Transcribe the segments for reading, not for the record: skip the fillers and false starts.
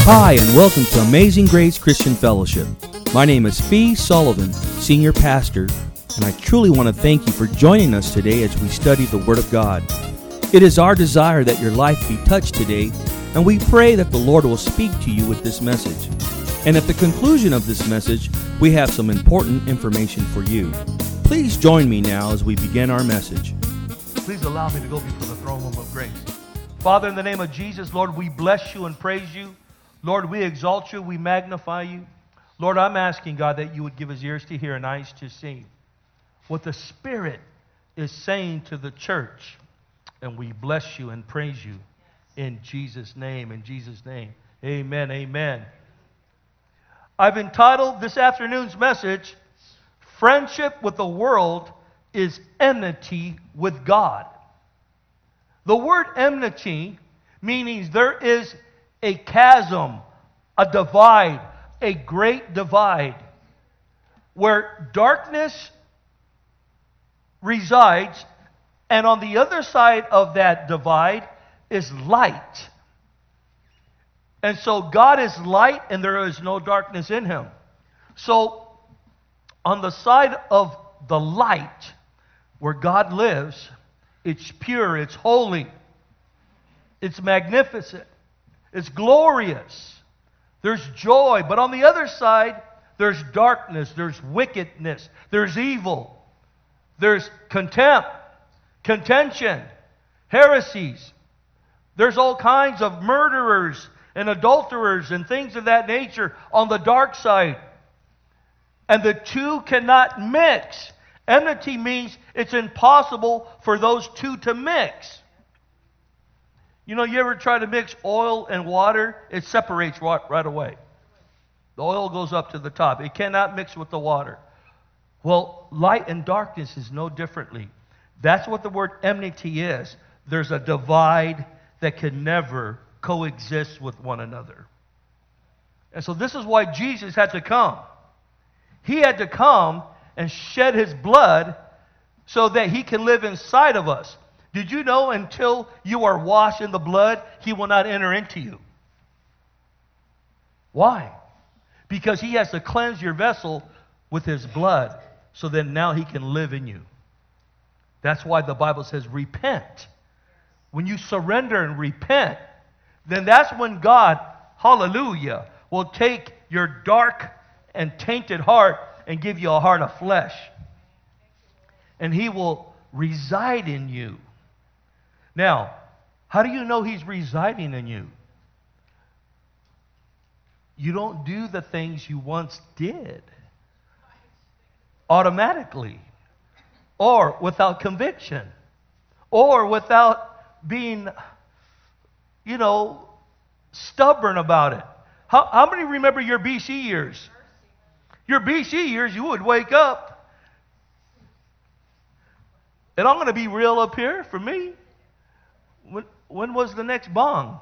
Hi, and welcome to Amazing Grace Christian Fellowship. My name is Fee Sullivan, Senior Pastor, and I truly want to thank you for joining us today as we study the Word of God. It is our desire that your life be touched today, and we pray that the Lord will speak to you with this message. And at the conclusion of this message, we have some important information for you. Please join me now as we begin our message. Please allow me to go before the throne room of grace. Father, in the name of Jesus, Lord, we bless you and praise you. Lord, we exalt you, we magnify you. Lord, I'm asking, God, that you would give us ears to hear and eyes to see what the Spirit is saying to the church. And we bless you and praise you in Jesus' name, Amen, amen. I've entitled this afternoon's message, Friendship with the World is Enmity with God. The word enmity means there is a chasm, a divide, a great divide, where darkness resides, and on the other side of that divide is light. And so God is light, and there is no darkness in Him. So on the side of the light, where God lives, it's pure, it's holy, it's magnificent, it's glorious. There's joy. But on the other side, there's darkness, there's wickedness, there's evil, there's contempt, contention, heresies. There's all kinds of murderers and adulterers and things of that nature on the dark side. And the two cannot mix. Enmity means it's impossible for those two to mix. You know, you ever try to mix oil and water? It separates right away. The oil goes up to the top. It cannot mix with the water. Well, light and darkness is no differently. That's what the word enmity is. There's a divide that can never coexist with one another. And so this is why Jesus had to come. He had to come and shed His blood so that He can live inside of us. Did you know until you are washed in the blood, He will not enter into you? Why? Because He has to cleanse your vessel with His blood so that now He can live in you. That's why the Bible says repent. When you surrender and repent, then that's when God, hallelujah, will take your dark and tainted heart and give you a heart of flesh. And He will reside in you. Now, how do you know He's residing in you? You don't do the things you once did automatically, or without conviction, or without being, stubborn about it. How many remember your BC years? Your BC years, you would wake up, and I'm going to be real up here for me. When was the next bong?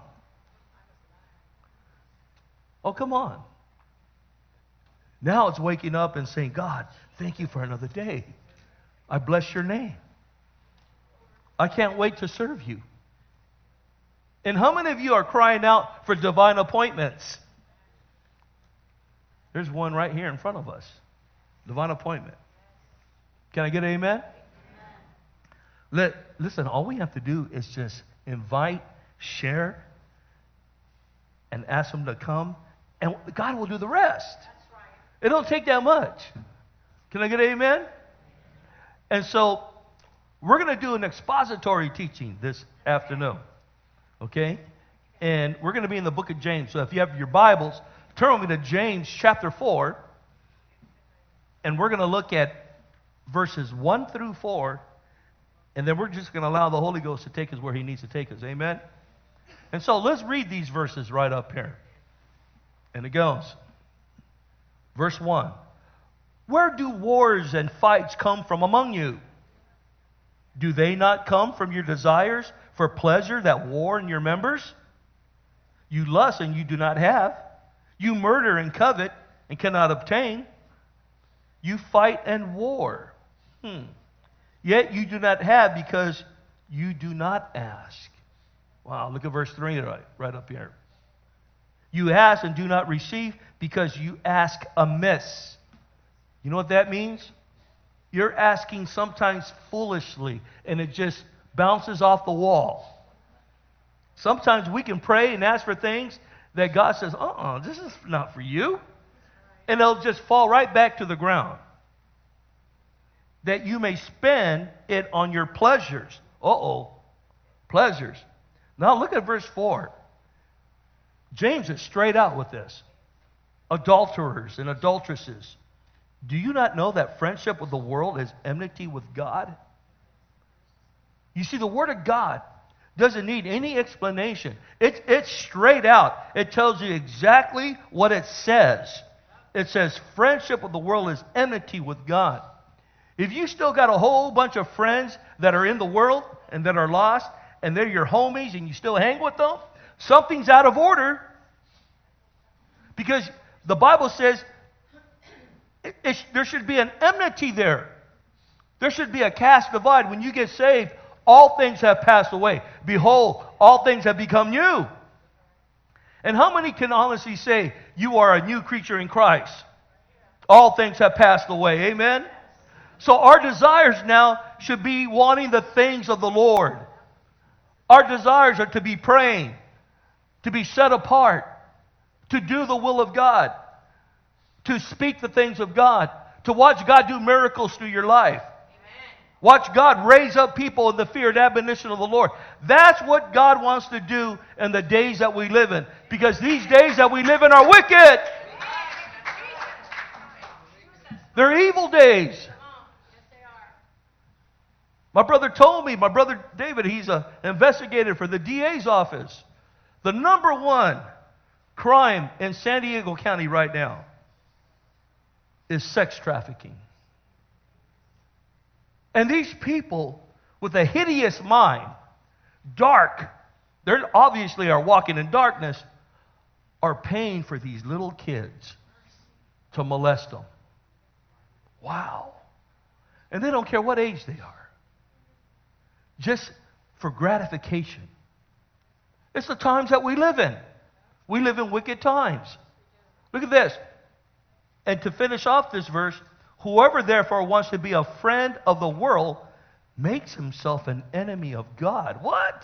Oh, come on. Now it's waking up and saying, God, thank you for another day. I bless your name. I can't wait to serve you. And how many of you are crying out for divine appointments? There's one right here in front of us. Divine appointment. Can I get an amen? Listen, all we have to do is just invite, share, and ask them to come, and God will do the rest. That's right. It don't take that much. Can I get an amen? And so, we're going to do an expository teaching this afternoon. Okay? And we're going to be in the book of James. So if you have your Bibles, turn with me to James chapter 4. And we're going to look at verses 1 through 4. And then we're just going to allow the Holy Ghost to take us where He needs to take us. Amen? And so let's read these verses right up here. And it goes. Verse 1. Where do wars and fights come from among you? Do they not come from your desires for pleasure that war in your members? You lust and you do not have. You murder and covet and cannot obtain. You fight and war. Yet you do not have because you do not ask. Wow, look at verse 3 right up here. You ask and do not receive because you ask amiss. You know what that means? You're asking sometimes foolishly, and it just bounces off the wall. Sometimes we can pray and ask for things that God says, this is not for you. And it'll just fall right back to the ground. That you may spend it on your pleasures. Pleasures. Now look at verse 4. James is straight out with this. Adulterers and adulteresses. Do you not know that friendship with the world is enmity with God? You see, the Word of God doesn't need any explanation. It's straight out. It tells you exactly what it says. It says friendship with the world is enmity with God. If you still got a whole bunch of friends that are in the world and that are lost, and they're your homies and you still hang with them, something's out of order. Because the Bible says there should be an enmity there. There should be a caste divide. When you get saved, all things have passed away. Behold, all things have become new. And how many can honestly say you are a new creature in Christ? All things have passed away. Amen? So our desires now should be wanting the things of the Lord. Our desires are to be praying, to be set apart, to do the will of God, to speak the things of God, to watch God do miracles through your life. Watch God raise up people in the fear and admonition of the Lord. That's what God wants to do in the days that we live in. Because these days that we live in are wicked. They're evil days. My brother told me, my brother David, he's an investigator for the DA's office. The number one crime in San Diego County right now is sex trafficking. And these people with a hideous mind, dark, they obviously are walking in darkness, are paying for these little kids to molest them. Wow. And they don't care what age they are. Just for gratification. It's the times that we live in. We live in wicked times. Look at this. And to finish off this verse, whoever therefore wants to be a friend of the world makes himself an enemy of God. What?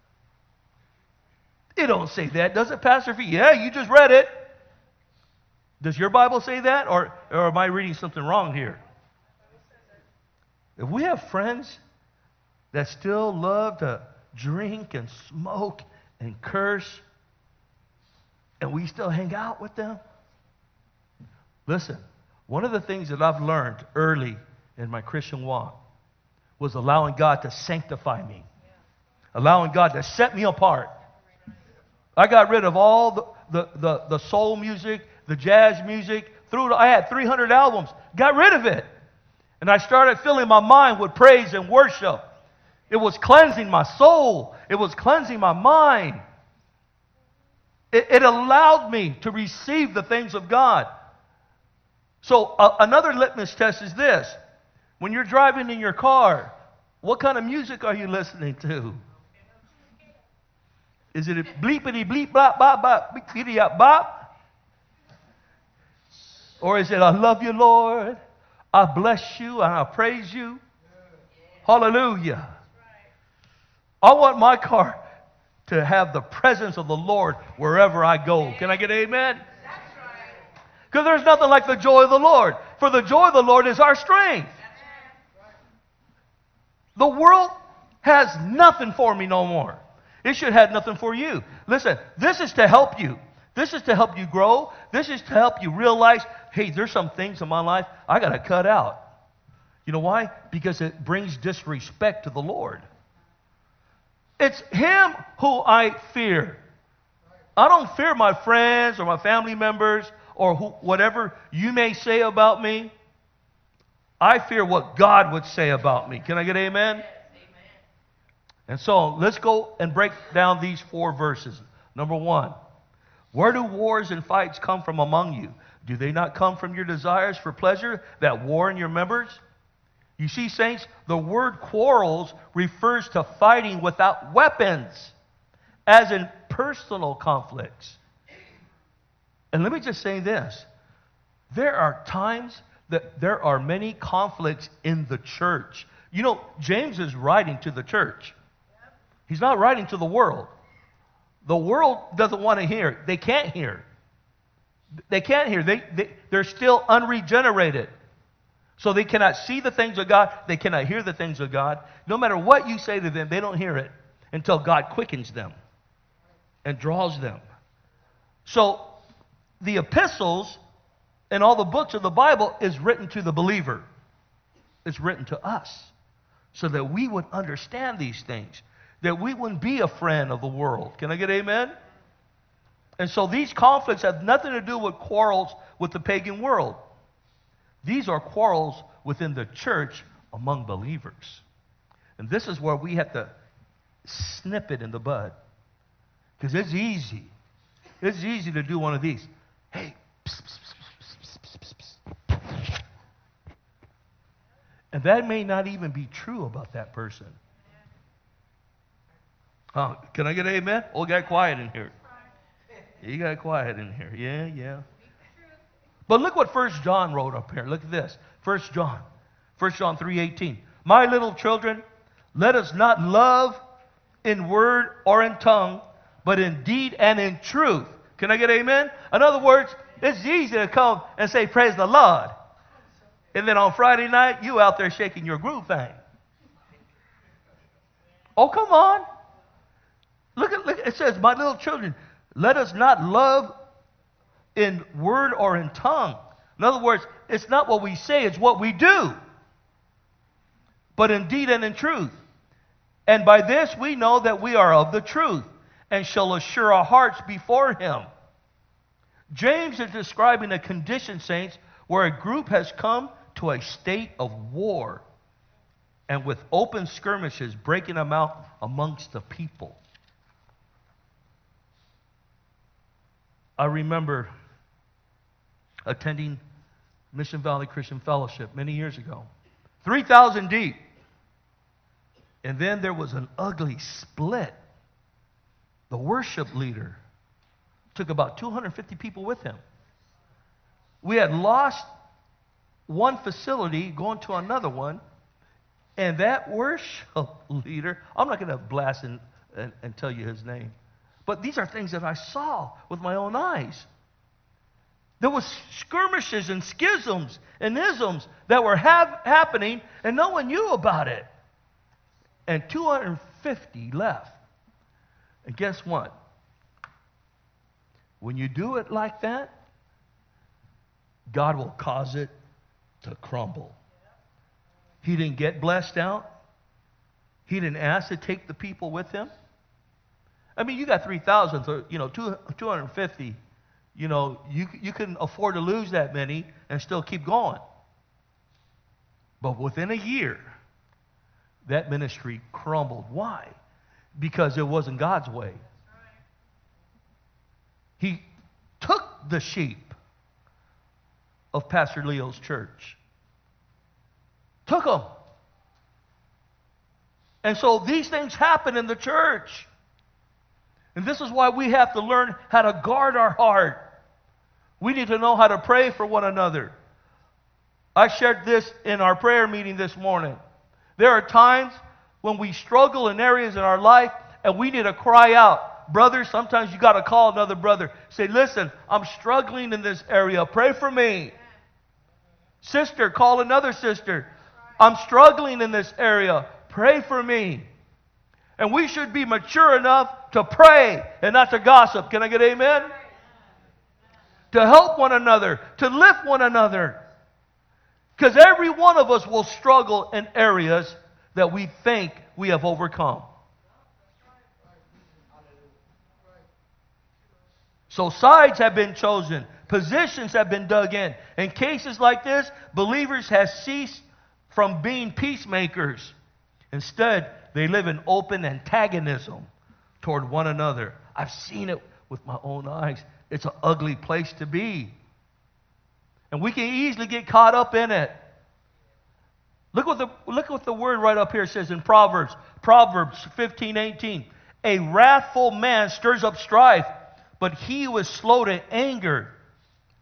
It don't say that, does it, Pastor Fee? Yeah, you just read it. Does your Bible say that? Or am I reading something wrong here? If we have friends that still love to drink and smoke and curse, and we still hang out with them, listen, one of the things that I've learned early in my Christian walk was allowing God to sanctify me, allowing God to set me apart. I got rid of all the soul music, the jazz music. I had 300 albums. Got rid of it. And I started filling my mind with praise and worship. It was cleansing my soul. It was cleansing my mind. It allowed me to receive the things of God. So another litmus test is this. When you're driving in your car, what kind of music are you listening to? Is it a bleepity bleep bop bop bop beepity up bop? Or is it I love you, Lord, I bless you and I praise you? Hallelujah. I want my car to have the presence of the Lord wherever I go. Can I get an amen? Because there's nothing like the joy of the Lord. For the joy of the Lord is our strength. The world has nothing for me no more. It should have nothing for you. Listen, this is to help you. This is to help you grow. This is to help you realize, hey, there's some things in my life I got to cut out. You know why? Because it brings disrespect to the Lord. It's Him who I fear. I don't fear my friends or my family members or whatever you may say about me. I fear what God would say about me. Can I get amen? Yes, amen. And so let's go and break down these 4 verses. Number 1, where do wars and fights come from among you? Do they not come from your desires for pleasure that war in your members? You see, saints, the word quarrels refers to fighting without weapons, as in personal conflicts. And let me just say this. There are times that there are many conflicts in the church. You know, James is writing to the church. He's not writing to the world. The world doesn't want to hear. They can't hear. They can't hear. They're still unregenerated. So they cannot see the things of God. They cannot hear the things of God. No matter what you say to them, they don't hear it until God quickens them and draws them. So the epistles and all the books of the Bible is written to the believer. It's written to us so that we would understand these things, that we wouldn't be a friend of the world. Can I get amen? And so these conflicts have nothing to do with quarrels with the pagan world. These are quarrels within the church among believers. And this is where we have to snip it in the bud. Because it's easy. It's easy to do one of these. Hey, psst, psst, psst, psst, psst, psst, psst. And that may not even be true about that person. Can I get an amen? Oh, got quiet in here. You got quiet in here. Yeah. But look what 1 John wrote up here. Look at this. 1 John 3:18. My little children, let us not love in word or in tongue, but in deed and in truth. Can I get amen? In other words, it's easy to come and say, praise the Lord. And then on Friday night, you out there shaking your groove thing. Oh, come on. Look, it says, my little children, let us not love in word or in tongue. In other words, it's not what we say, it's what we do. But in deed and in truth. And by this we know that we are of the truth, and shall assure our hearts before Him. James is describing a condition, saints, where a group has come to a state of war, and with open skirmishes breaking them out amongst the people. I remember attending Mission Valley Christian Fellowship many years ago. 3,000 deep. And then there was an ugly split. The worship leader took about 250 people with him. We had lost one facility, going to another one, and that worship leader, I'm not going to blast and tell you his name, but these are things that I saw with my own eyes. There was skirmishes and schisms and isms that were happening, and no one knew about it. And 250 left. And guess what? When you do it like that, God will cause it to crumble. He didn't get blessed out. He didn't ask to take the people with him. I mean, you got 3,000, so, 250. You can afford to lose that many and still keep going. But within a year, that ministry crumbled. Why? Because it wasn't God's way. He took the sheep of Pastor Leo's church. Took them. And so these things happen in the church. And this is why we have to learn how to guard our heart. We need to know how to pray for one another. I shared this in our prayer meeting this morning. There are times when we struggle in areas in our life and we need to cry out. Brother, sometimes you got to call another brother. Say, listen, I'm struggling in this area. Pray for me. Sister, call another sister. I'm struggling in this area. Pray for me. And we should be mature enough to pray and not to gossip. Can I get amen? To help one another, to lift one another. Because every one of us will struggle in areas that we think we have overcome. So sides have been chosen. Positions have been dug in. In cases like this, believers have ceased from being peacemakers. Instead, they live in open antagonism toward one another. I've seen it with my own eyes. It's an ugly place to be. And we can easily get caught up in it. Look what the word right up here says in Proverbs 15:18. A wrathful man stirs up strife, but he who is slow to anger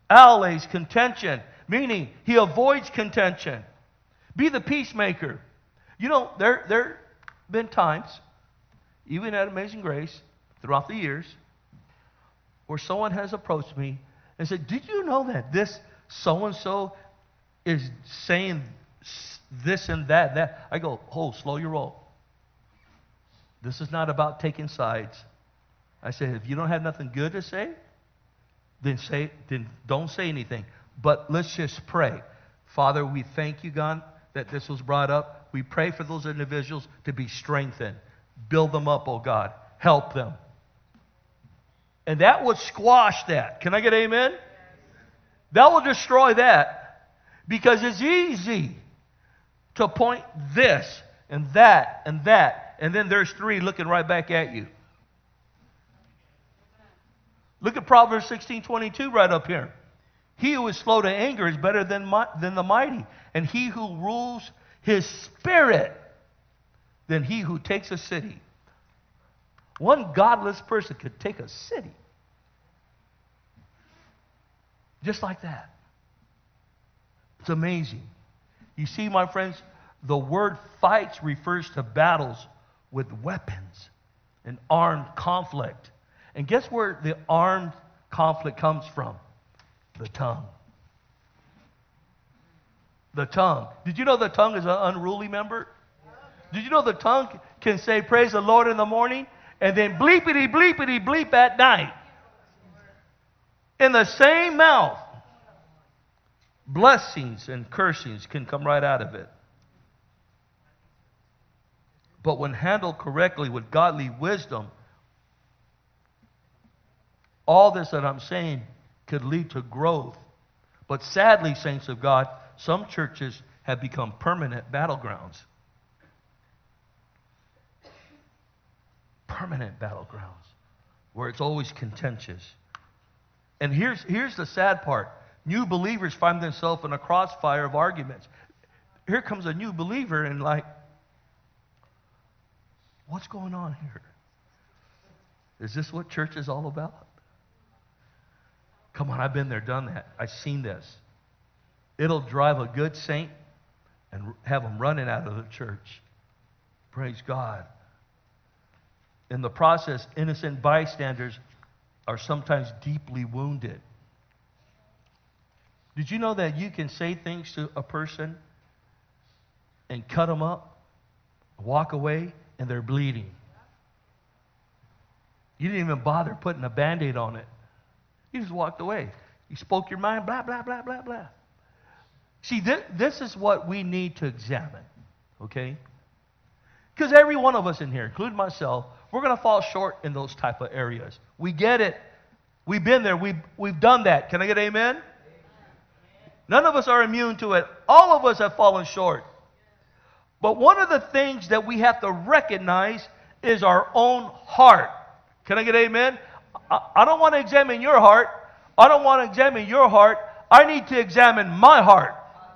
Allays, contention, meaning he avoids contention. Be the peacemaker. You know, there have been times, even at Amazing Grace, throughout the years, where someone has approached me and said, did you know that this so-and-so is saying this and that? I go, oh, slow your roll. This is not about taking sides. I said, if you don't have nothing good to say, then don't say anything. But let's just pray. Father, we thank you, God, that this was brought up. We pray for those individuals to be strengthened. Build them up, oh God. Help them. And that would squash that. Can I get amen? That will destroy that. Because it's easy to point this and that and that. And then there's three looking right back at you. Look at Proverbs 16:22 right up here. He who is slow to anger is better than the mighty. And he who rules his spirit than he who takes a city. One godless person could take a city. Just like that. It's amazing. You see, my friends, the word fights refers to battles with weapons and armed conflict. And guess where the armed conflict comes from? The tongue. The tongue. Did you know the tongue is an unruly member? Did you know the tongue can say praise the Lord in the morning and then bleepity, bleepity, bleep at night? In the same mouth, blessings and cursings can come right out of it. But when handled correctly with godly wisdom, all this that I'm saying could lead to growth. But sadly, saints of God, some churches have become permanent battlegrounds. Permanent battlegrounds where it's always contentious. And here's the sad part. New believers find themselves in a crossfire of arguments. Here comes a new believer and like, what's going on here? Is this what church is all about? Come on, I've been there, done that. I've seen this. It'll drive a good saint and have them running out of the church. Praise God. In the process, innocent bystanders are sometimes deeply wounded. Did you know that you can say things to a person and cut them up, walk away, and they're bleeding? You didn't even bother putting a Band-Aid on it. You just walked away. You spoke your mind, blah, blah, blah, blah, blah. See, this is what we need to examine, okay? Because every one of us in here, including myself, we're going to fall short in those type of areas. We get it. We've been there. We've done that. Can I get amen? Amen? None of us are immune to it. All of us have fallen short. But one of the things that we have to recognize is our own heart. Can I get amen? I don't want to examine your heart. I don't want to examine your heart. I need to examine my heart.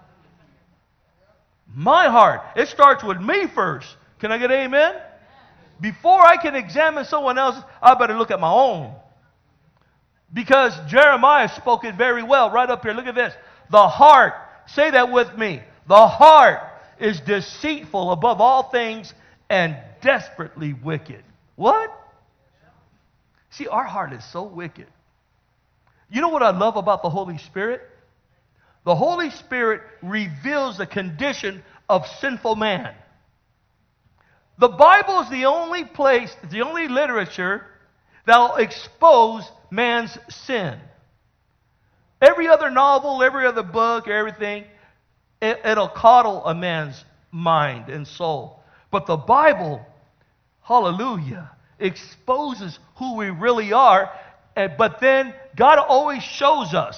My heart. It starts with me first. Can I get amen? Before I can examine someone else, I better look at my own. Because Jeremiah spoke it very well. Right up here, look at this. The heart, say that with me. The heart is deceitful above all things and desperately wicked. What? See, our heart is so wicked. You know what I love about the Holy Spirit? The Holy Spirit reveals the condition of sinful man. The Bible is the only place, the only literature that will expose man's sin. Every other novel, every other book, everything, it'll coddle a man's mind and soul. But the Bible, hallelujah, exposes who we really are. But then God always shows us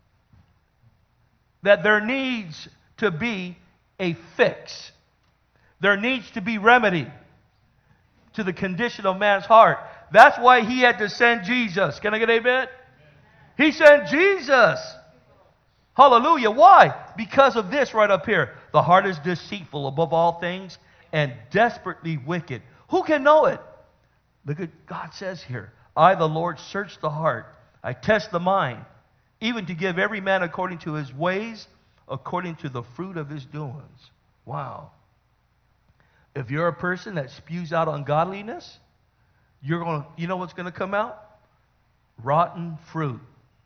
that there needs to be a fix. There needs to be remedy to the condition of man's heart. That's why he had to send Jesus. Can I get amen? He sent Jesus. Hallelujah. Why? Because of this right up here. The heart is deceitful above all things and desperately wicked. Who can know it? Look at God says here. I, the Lord, search the heart. I test the mind even to give every man according to his ways, according to the fruit of his doings. Wow. If you're a person that spews out ungodliness, you know what's going to come out? Rotten fruit.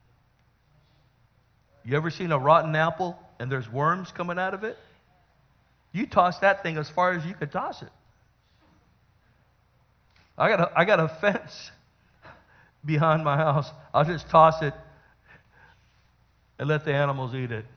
You ever seen a rotten apple and there's worms coming out of it? You toss that thing as far as you could toss it. I got a fence behind my house. I'll just toss it and let the animals eat it.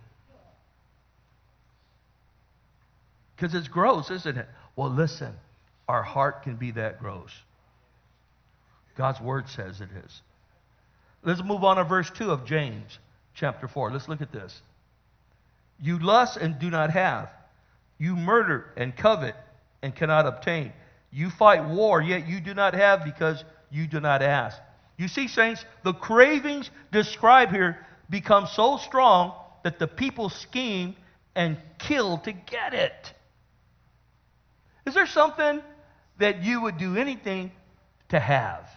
Because it's gross, isn't it? Well, listen, our heart can be that gross. God's word says it is. Let's move on to verse 2 of James chapter 4. Let's look at this. You lust and do not have. You murder and covet and cannot obtain. You fight war, yet you do not have because you do not ask. You see, saints, the cravings described here become so strong that the people scheme and kill to get it. Is there something that you would do anything to have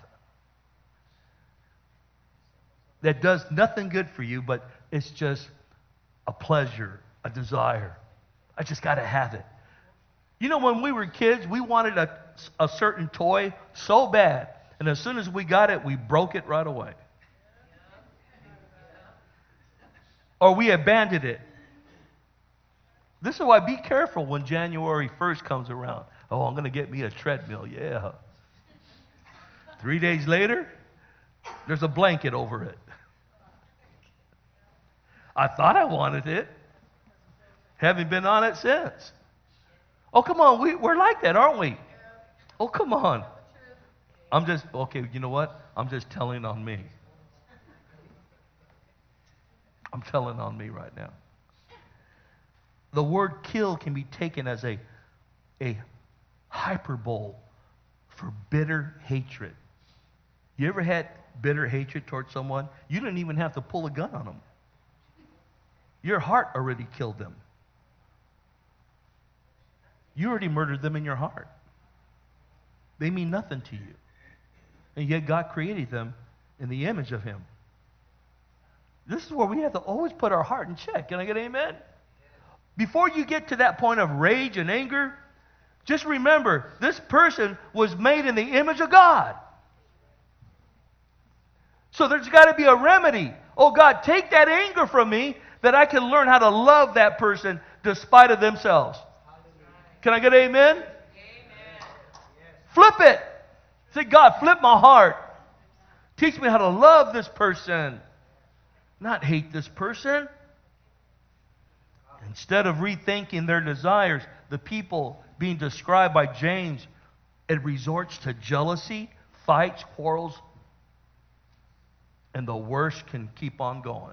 that does nothing good for you, but it's just a pleasure, a desire? I just got to have it. You know, when we were kids, we wanted a certain toy so bad, and as soon as we got it, we broke it right away. Or we abandoned it. This is why be careful when January 1st comes around. Oh, I'm going to get me a treadmill. Yeah. 3 days later, there's a blanket over it. I thought I wanted it. Haven't been on it since. Oh, come on. We're like that, aren't we? Oh, come on. Okay, you know what? I'm just telling on me. I'm telling on me right now. The word kill can be taken as a hyperbole for bitter hatred. You ever had bitter hatred towards someone? You didn't even have to pull a gun on them. Your heart already killed them. You already murdered them in your heart. They mean nothing to you. And yet God created them in the image of Him. This is where we have to always put our heart in check. Can I get an amen? Before you get to that point of rage and anger, just remember, this person was made in the image of God. So there's got to be a remedy. Oh God, take that anger from me that I can learn how to love that person despite of themselves. Can I get an amen? Amen. Flip it. Say, God, flip my heart. Teach me how to love this person, not hate this person. Instead of rethinking their desires, the people being described by James, it resorts to jealousy, fights, quarrels, and the worst can keep on going.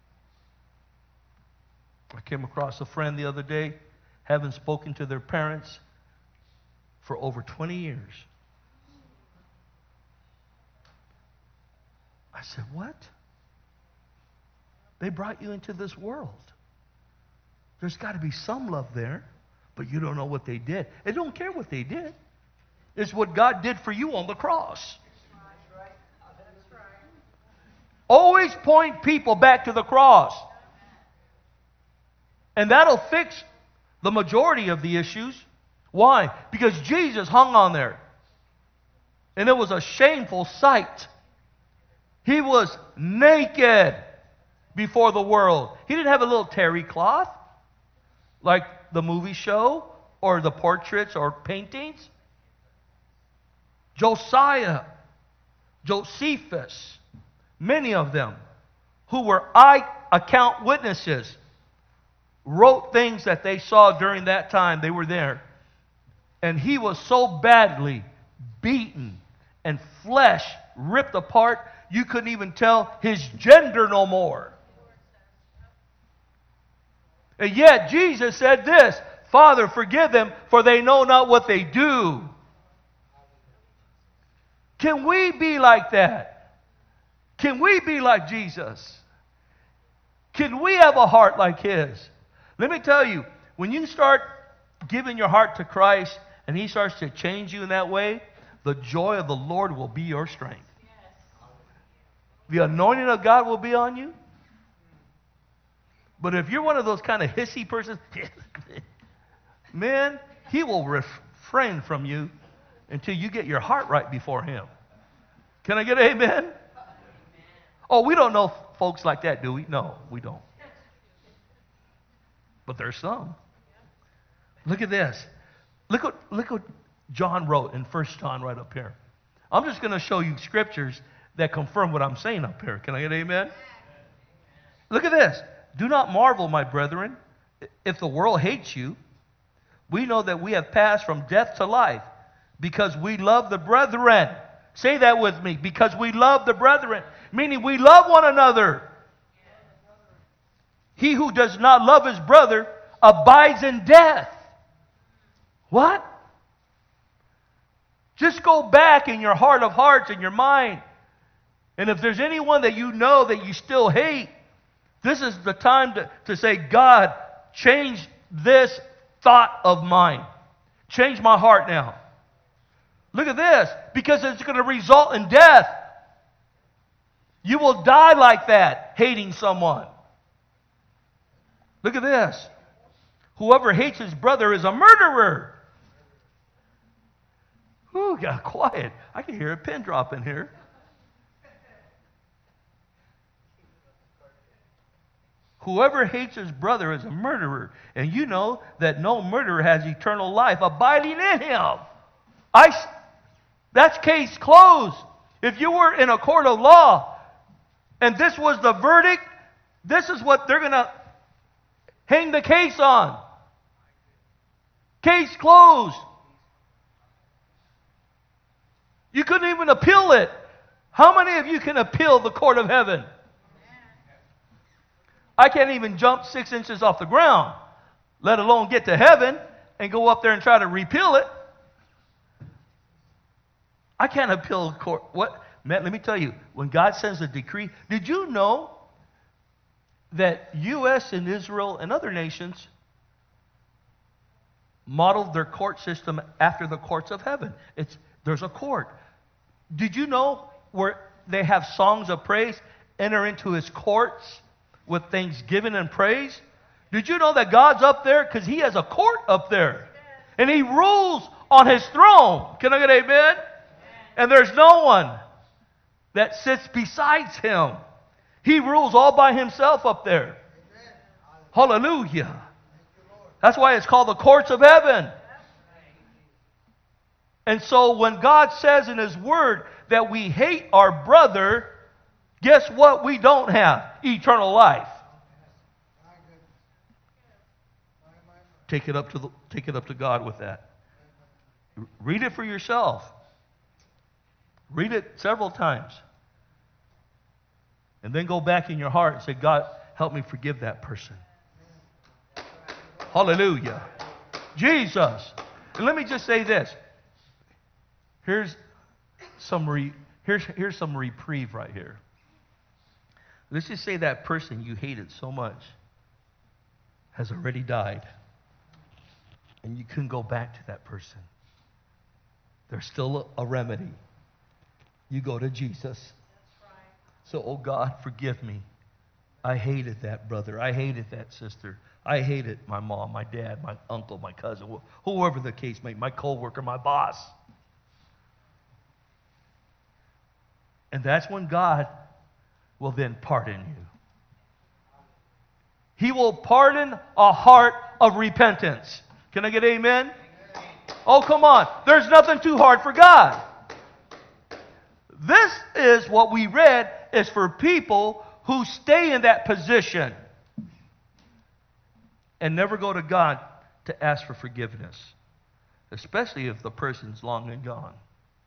I came across a friend the other day, having spoken to their parents for over 20 years. I said, what? They brought you into this world. There's got to be some love there, but you don't know what they did. They don't care what they did. It's what God did for you on the cross. Always point people back to the cross. And that'll fix the majority of the issues. Why? Because Jesus hung on there. And it was a shameful sight. He was naked before the world. He didn't have a little terry cloth like the movie show or the portraits or paintings. Josiah, Josephus, many of them who were eye account witnesses wrote things that they saw during that time. They were there. And he was so badly beaten and flesh ripped apart, you couldn't even tell his gender no more. And yet Jesus said this, Father, forgive them, for they know not what they do. Can we be like that? Can we be like Jesus? Can we have a heart like His? Let me tell you, when you start giving your heart to Christ and He starts to change you in that way, the joy of the Lord will be your strength. The anointing of God will be on you. But if you're one of those kind of hissy persons, man, he will refrain from you until you get your heart right before him. Can I get an amen? Oh, we don't know folks like that, do we? No, we don't. But there's some. Look at this. Look what John wrote in 1 John right up here. I'm just going to show you scriptures that confirm what I'm saying up here. Can I get an amen? Look at this. Do not marvel, my brethren, if the world hates you. We know that we have passed from death to life because we love the brethren. Say that with me. Because we love the brethren. Meaning we love one another. He who does not love his brother abides in death. What? Just go back in your heart of hearts, in your mind. And if there's anyone that you know that you still hate, this is the time to say, God, change this thought of mine. Change my heart now. Look at this. Because it's going to result in death. You will die like that, hating someone. Look at this. Whoever hates his brother is a murderer. Ooh, got quiet. I can hear a pin drop in here. Whoever hates his brother is a murderer. And you know that no murderer has eternal life abiding in him. That's case closed. If you were in a court of law and this was the verdict, this is what they're going to hang the case on. Case closed. You couldn't even appeal it. How many of you can appeal the court of heaven? I can't even jump 6 inches off the ground, let alone get to heaven and go up there and try to repeal it. I can't appeal the court. What? Man, let me tell you, when God sends a decree, did you know that U.S. and Israel and other nations modeled their court system after the courts of heaven? There's a court. Did you know where they have songs of praise, enter into his courts with thanksgiving and praise? Did you know that God's up there? Because he has a court up there. And he rules on his throne. Can I get an amen? And there's no one that sits besides him. He rules all by himself up there. Hallelujah. That's why it's called the courts of heaven. And so when God says in his word that we hate our brother, guess what we don't have? Eternal life. Take it up to God with that. Read it for yourself. Read it several times. And then go back in your heart and say, God, help me forgive that person. Hallelujah. Jesus. And let me just say this. Here's some reprieve right here. Let's just say that person you hated so much has already died. And you couldn't go back to that person. There's still a remedy. You go to Jesus. That's right. So, oh God, forgive me. I hated that brother. I hated that sister. I hated my mom, my dad, my uncle, my cousin, whoever the case may be, my coworker, my boss. And that's when God will then pardon you. He will pardon a heart of repentance. Can I get amen? Oh, come on. There's nothing too hard for God. This is what we read is for people who stay in that position and never go to God to ask for forgiveness, especially if the person's long and gone.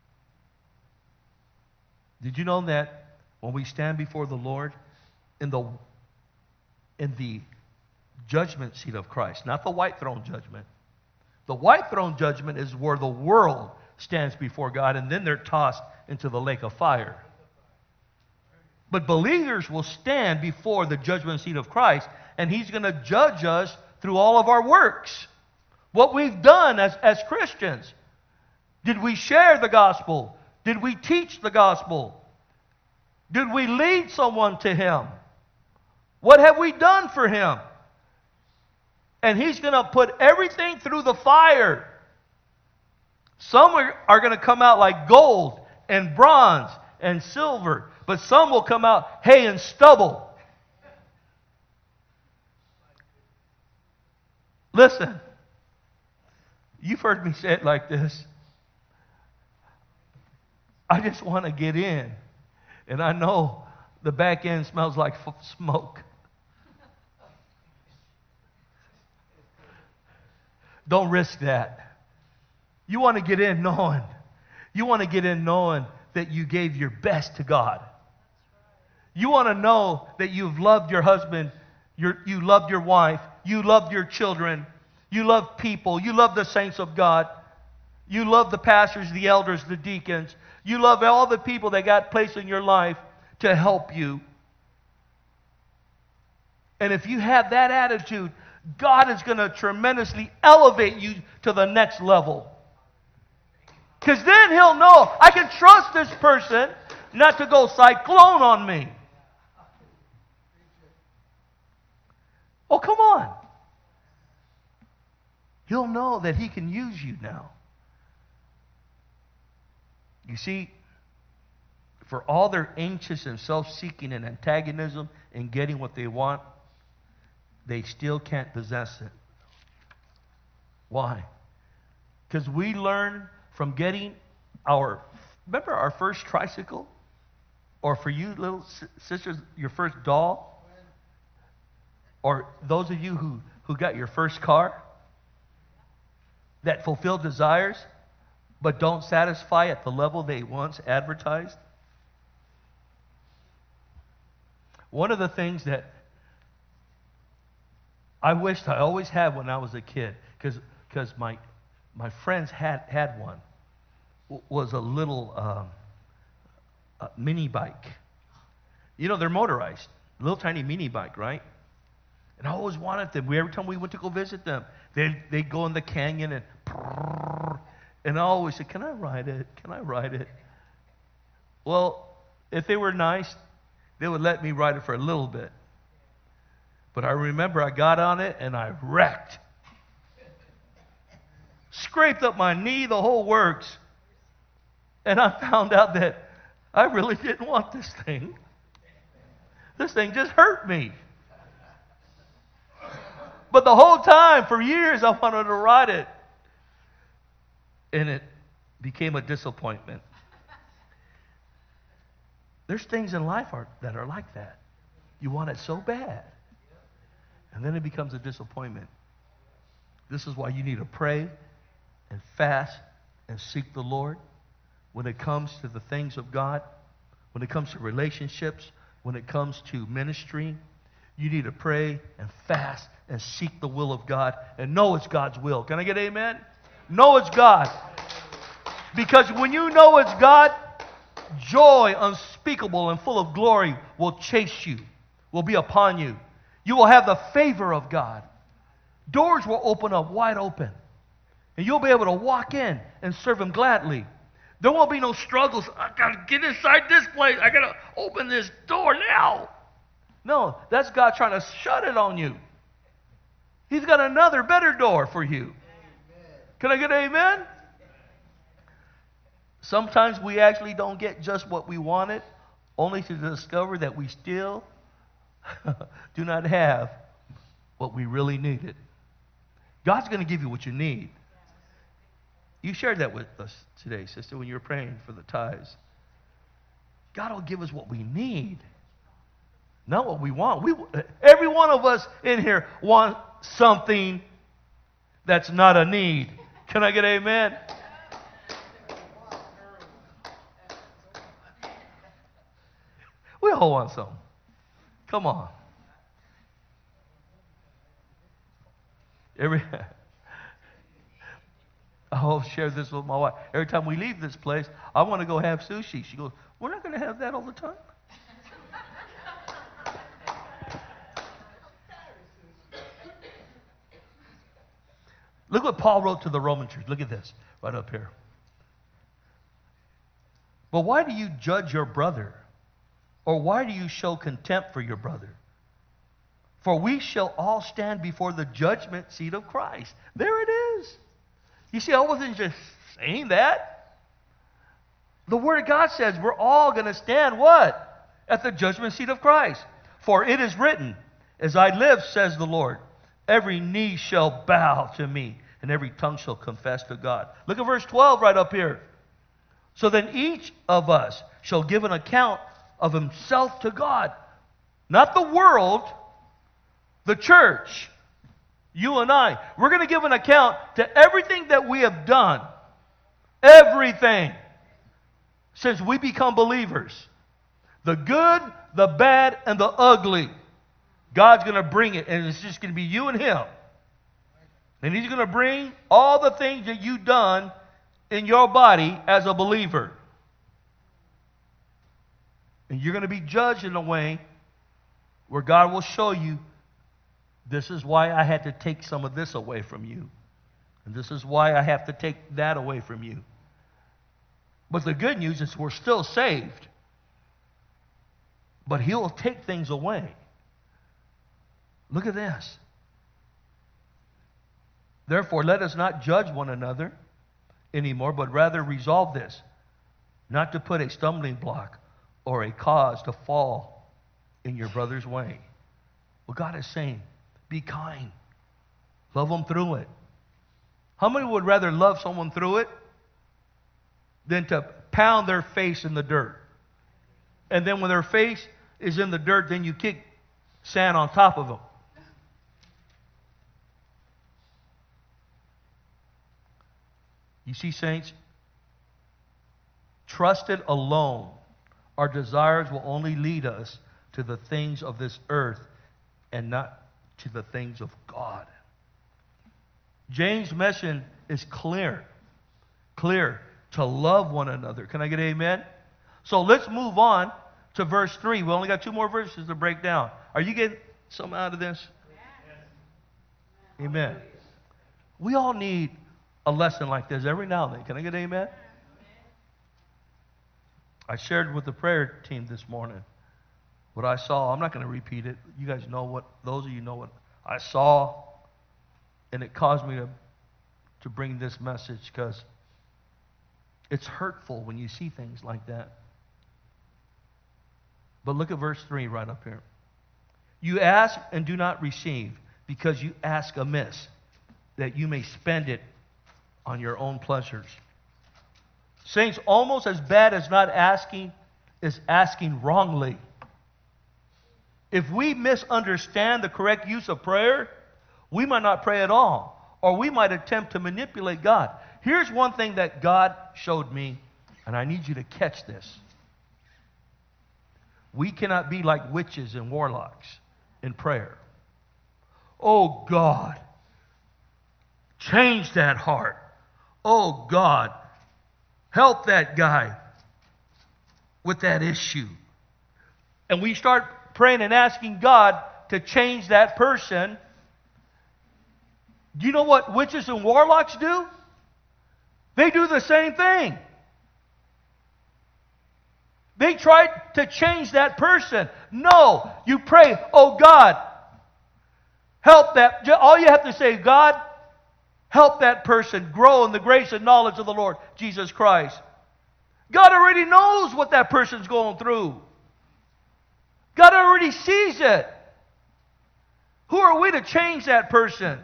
Did you know that when we stand before the Lord in the judgment seat of Christ, not the white throne judgment. The white throne judgment is where the world stands before God, and then they're tossed into the lake of fire. But believers will stand before the judgment seat of Christ, and he's going to judge us through all of our works. What we've done as Christians. Did we share the gospel? Did we teach the gospel? Did we lead someone to him? What have we done for Him? And He's going to put everything through the fire. Some are going to come out like gold and bronze and silver, but some will come out hay and stubble. Listen, you've heard me say it like this. I just want to get in, and I know the back end smells like smoke. Don't risk that. You want to get in knowing. You want to get in knowing that you gave your best to God. You want to know that you've loved your husband, you loved your wife, you loved your children, you love people, you love the saints of God, you love the pastors, the elders, the deacons, you love all the people that got placed in your life to help you. And if you have that attitude, God is going to tremendously elevate you to the next level. Because then He'll know, I can trust this person not to go cyclone on me. Oh, come on. He'll know that He can use you now. You see, for all their anxious and self-seeking and antagonism in getting what they want, they still can't possess it. Why? Because we learn from getting remember our first tricycle? Or for you little sisters, your first doll? Or those of you who got your first car that fulfill desires but don't satisfy at the level they once advertised? One of the things that I wished I always had when I was a kid, because my friends had one, was a little mini bike. You know, they're motorized, little tiny mini bike, right? And I always wanted them. Every time we went to go visit them, they'd go in the canyon and I always said, "Can I ride it? Can I ride it?" Well, if they were nice, they would let me ride it for a little bit. But I remember I got on it and I wrecked. Scraped up my knee, the whole works. And I found out that I really didn't want this thing. This thing just hurt me. But the whole time, for years, I wanted to ride it. And it became a disappointment. There's things in life that are like that. You want it so bad. And then it becomes a disappointment. This is why you need to pray and fast and seek the Lord when it comes to the things of God, when it comes to relationships, when it comes to ministry. You need to pray and fast and seek the will of God and know it's God's will. Can I get amen? Know it's God. Because when you know it's God, joy unspeakable and full of glory will chase you, will be upon you. You will have the favor of God. Doors will open up wide open. And you'll be able to walk in and serve Him gladly. There won't be no struggles. I got to get inside this place. I got to open this door now. No, that's God trying to shut it on you. He's got another better door for you. Amen. Can I get an amen? Sometimes we actually don't get just what we wanted, only to discover that we still do not have what we really needed. God's going to give you what you need. You shared that with us today, sister, when you were praying for the tithes. God will give us what we need, not what we want. Every one of us in here want something that's not a need. Can I get an amen? We all want something. Come on. I'll share this with my wife. Every time we leave this place, I want to go have sushi. She goes, "We're not going to have that all the time." Look what Paul wrote to the Roman church. Look at this, right up here. "But why do you judge your brother? Or why do you show contempt for your brother? For we shall all stand before the judgment seat of Christ. There it is. You see, I wasn't just saying that. The Word of God says we're all going to stand what? At the judgment seat of Christ. For it is written, as I live, says the Lord, every knee shall bow to me, and every tongue shall confess to God. Look at verse 12 right up here. So then each of us shall give an account of himself to God. Not the world, the church, you and I. We're going to give an account to everything that we have done. Everything. Since we become believers. The good, the bad, and the ugly. God's going to bring it, and it's just going to be you and Him. And He's going to bring all the things that you've done in your body as a believer. And you're going to be judged in a way where God will show you, this is why I had to take some of this away from you. And this is why I have to take that away from you. But the good news is we're still saved. But He'll take things away. Look at this. Therefore, let us not judge one another anymore, but rather resolve this, not to put a stumbling block or a cause to fall in your brother's way. Well, God is saying, be kind. Love them through it. How many would rather love someone through it than to pound their face in the dirt? And then when their face is in the dirt, then you kick sand on top of them. You see, saints, trusted alone, our desires will only lead us to the things of this earth and not to the things of God. James' mission is clear. Clear. To love one another. Can I get an amen? So let's move on to verse 3. We only got 2 more verses to break down. Are you getting something out of this? Yes. Amen. We all need a lesson like this every now and then. Can I get an amen? I shared with the prayer team this morning what I saw. I'm not going to repeat it. You guys know what, those of you know what I saw. And it caused me to bring this message because it's hurtful when you see things like that. But look at verse 3 right up here. You ask and do not receive because you ask amiss, that you may spend it on your own pleasures. Saints, almost as bad as not asking is asking wrongly. If we misunderstand the correct use of prayer, we might not pray at all, or we might attempt to manipulate God. Here's one thing that God showed me, and I need you to catch this. We cannot be like witches and warlocks in prayer. Oh God, change that heart. Oh God, help that guy with that issue. And we start praying and asking God to change that person. Do you know what witches and warlocks do? They do the same thing. They try to change that person. No, you pray, oh God, help that. All you have to say, God, help that person grow in the grace and knowledge of the Lord Jesus Christ. God already knows what that person's going through. God already sees it. Who are we to change that person?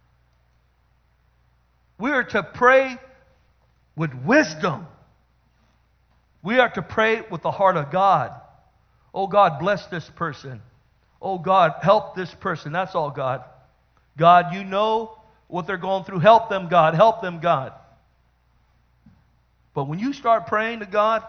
We are to pray with wisdom. We are to pray with the heart of God. Oh God, bless this person. Oh God, help this person. That's all, God. God, you know what they're going through. Help them, God. Help them, God. But when you start praying to God,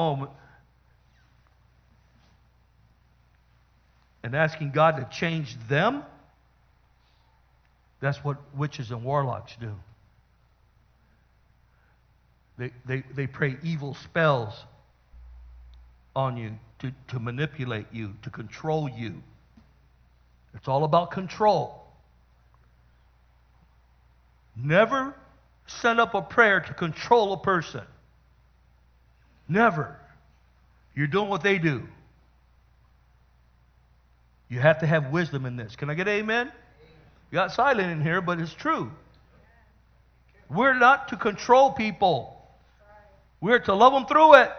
and asking God to change them, that's what witches and warlocks do. They pray evil spells on you to manipulate you, to control you. It's all about control. Never send up a prayer to control a person. Never. You're doing what they do. You have to have wisdom in this. Can I get an amen? You got silent in here, but it's true. We're not to control people. We're to love them through it.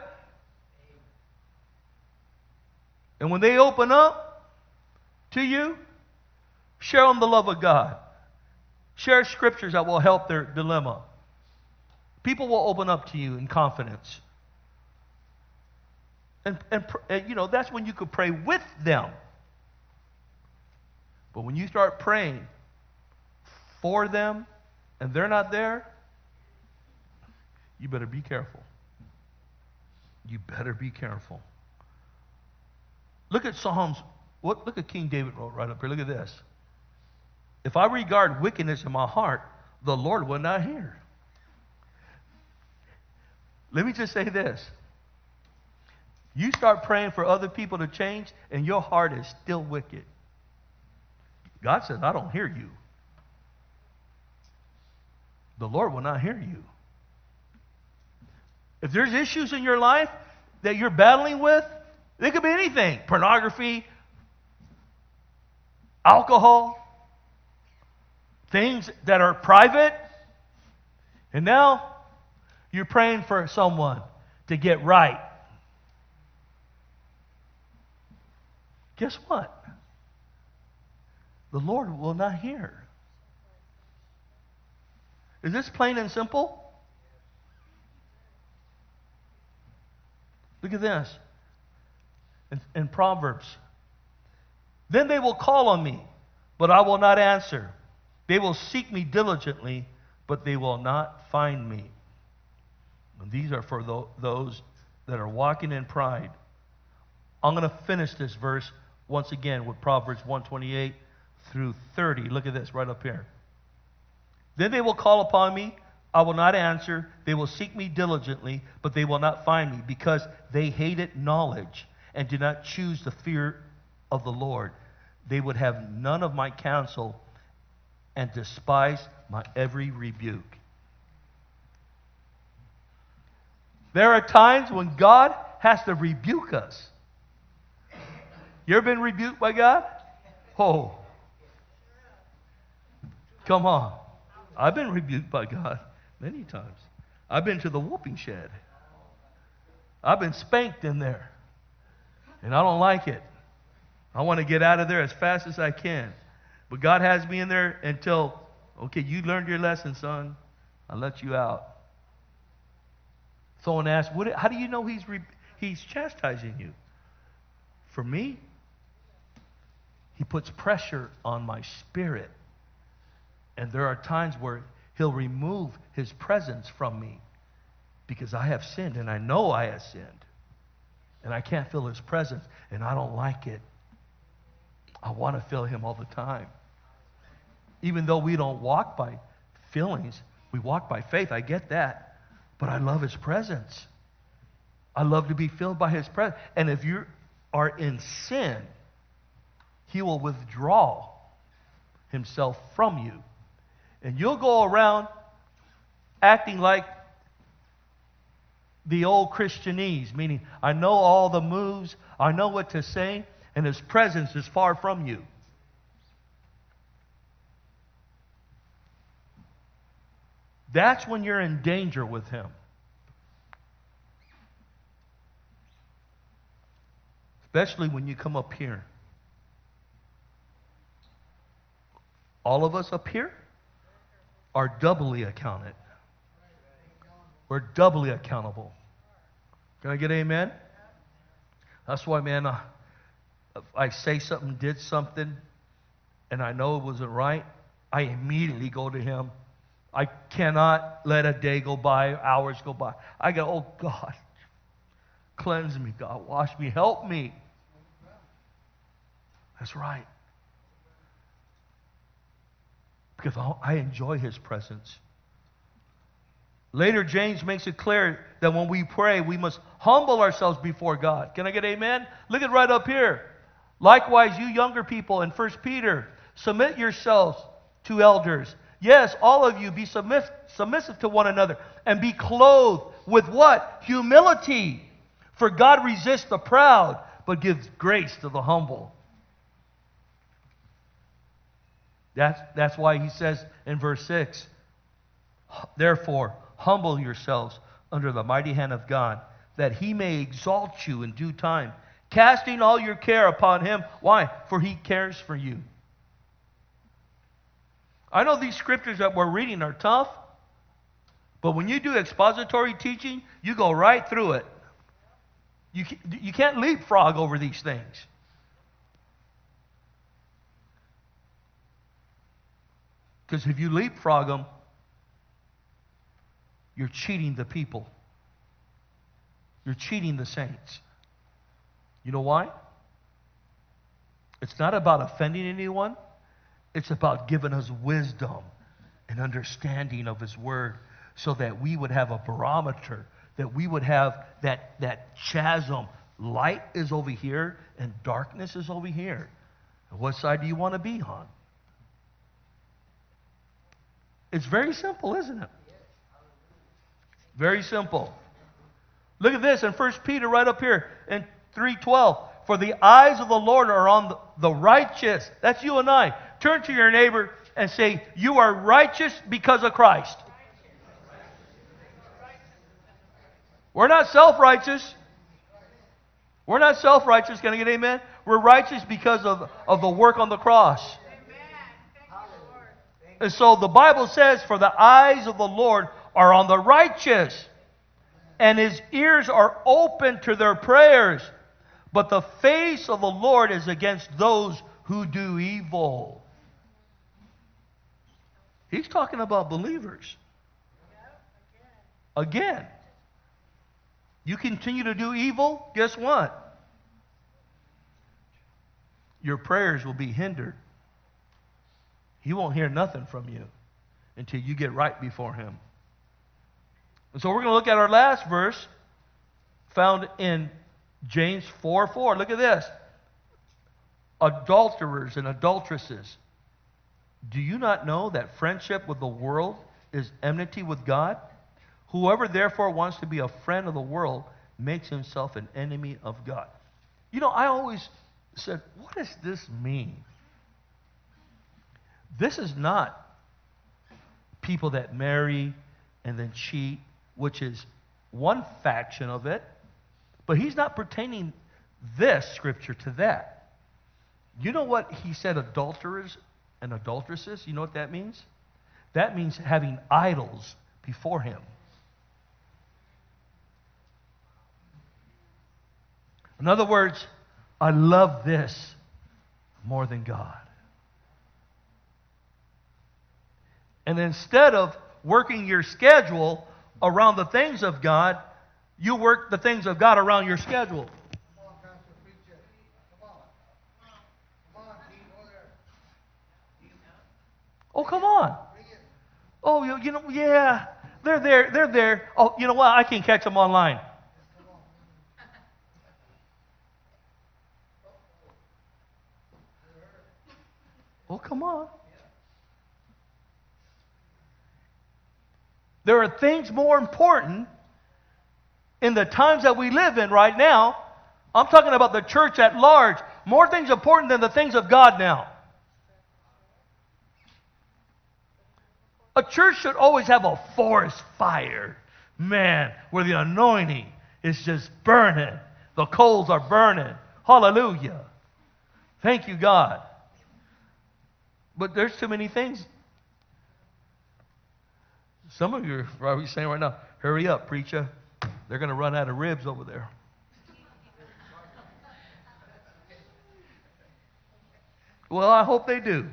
And when they open up to you, share them the love of God. Share scriptures that will help their dilemma. People will open up to you in confidence. And that's when you could pray with them. But when you start praying for them and they're not there, you better be careful. You better be careful. Look at Psalms. Look at King David wrote right up here. Look at this. If I regard wickedness in my heart, the Lord will not hear. Let me just say this. You start praying for other people to change, and your heart is still wicked. God says, I don't hear you. The Lord will not hear you. If there's issues in your life that you're battling with, it could be anything. Pornography, alcohol, things that are private. And now you're praying for someone to get right. Guess what? The Lord will not hear. Is this plain and simple? Look at this. In Proverbs. Then they will call on me, but I will not answer. They will seek me diligently, but they will not find me. And these are for those that are walking in pride. I'm going to finish this verse once again with Proverbs 1:28 through 30. Look at this right up here. Then they will call upon me. I will not answer. They will seek me diligently, but they will not find me, because they hated knowledge and did not choose the fear of the Lord. They would have none of my counsel and despise my every rebuke. There are times when God has to rebuke us. You ever been rebuked by God? Oh. Come on. I've been rebuked by God many times. I've been to the whooping shed. I've been spanked in there. And I don't like it. I want to get out of there as fast as I can. But God has me in there until, okay, you learned your lesson, son. I'll let you out. Someone asked, how do you know he's chastising you? For me, he puts pressure on my spirit. And there are times where he'll remove his presence from me because I have sinned, and I know I have sinned. And I can't feel his presence, and I don't like it. I want to feel him all the time. Even though we don't walk by feelings, we walk by faith. I get that. But I love his presence. I love to be filled by his presence. And if you are in sin, he will withdraw himself from you. And you'll go around acting like the old Christianese, meaning I know all the moves, I know what to say, and his presence is far from you. That's when you're in danger with him. Especially when you come up here. All of us up here are doubly accounted. We're doubly accountable. Can I get an amen? That's why, man, if I say something, did something, and I know it wasn't right, I immediately go to him. I cannot let a day go by, hours go by. I go, oh, God, cleanse me, God, wash me, help me. That's right. Because I enjoy his presence. Later, James makes it clear that when we pray, we must humble ourselves before God. Can I get amen? Look at right up here. Likewise, you younger people in 1 Peter, submit yourselves to elders. Yes, all of you be submissive to one another and be clothed with what? Humility. For God resists the proud, but gives grace to the humble. That's why he says in verse 6, therefore, humble yourselves under the mighty hand of God, that he may exalt you in due time, casting all your care upon him. Why? For he cares for you. I know these scriptures that we're reading are tough, but when you do expository teaching, you go right through it. You can't leapfrog over these things. Because if you leapfrog them, you're cheating the people. You're cheating the saints. You know why? It's not about offending anyone. It's about giving us wisdom and understanding of His Word so that we would have a barometer, that we would have that chasm. Light is over here and darkness is over here. And what side do you want to be on? It's very simple, isn't it? Very simple. Look at this in 1 Peter right up here in 3:12. For the eyes of the Lord are on the righteous. That's you and I. Turn to your neighbor and say, you are righteous because of Christ. We're not self-righteous. We're not self-righteous. Can I get amen? We're righteous because of the work on the cross. And so the Bible says, for the eyes of the Lord are on the righteous, and His ears are open to their prayers. But the face of the Lord is against those who do evil. He's talking about believers. Again. You continue to do evil, guess what? Your prayers will be hindered. He won't hear nothing from you until you get right before Him. And so we're going to look at our last verse found in James 4:4. Look at this. Adulterers and adulteresses, do you not know that friendship with the world is enmity with God? Whoever therefore wants to be a friend of the world makes himself an enemy of God. You know, I always said, what does this mean? This is not people that marry and then cheat, which is one faction of it. But he's not pertaining this scripture to that. You know what he said, adulterers and adulteresses? You know what that means? That means having idols before him. In other words, I love this more than God. And instead of working your schedule around the things of God, you work the things of God around your schedule. Oh, come on. Oh, you know, yeah, they're there. Oh, you know what? I can catch them online. Oh, come on. There are things more important in the times that we live in right now. I'm talking about the church at large. More things important than the things of God now. A church should always have a forest fire, man, where the anointing is just burning. The coals are burning. Hallelujah. Thank you, God. But there's too many things. Some of you are probably saying right now, hurry up, preacher. They're going to run out of ribs over there. Well, I hope they do.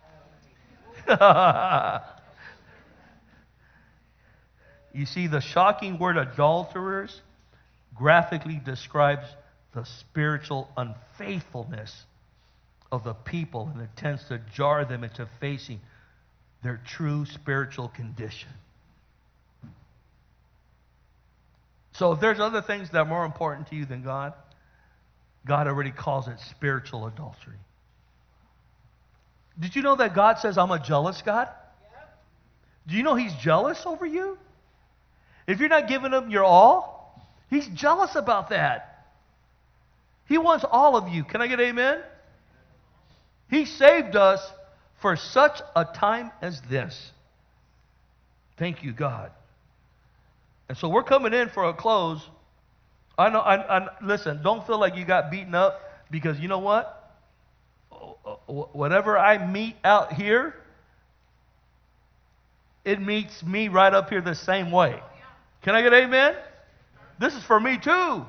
You see, the shocking word adulterers graphically describes the spiritual unfaithfulness of the people, and it tends to jar them into facing their true spiritual condition. So if there's other things that are more important to you than God, God already calls it spiritual adultery. Did you know that God says, I'm a jealous God? Yep. Do you know He's jealous over you? If you're not giving Him your all, He's jealous about that. He wants all of you. Can I get amen? He saved us for such a time as this. Thank you, God. And so we're coming in for a close. I know. Listen, don't feel like you got beaten up, because you know what? Whatever I meet out here, it meets me right up here the same way. Can I get an amen? This is for me too.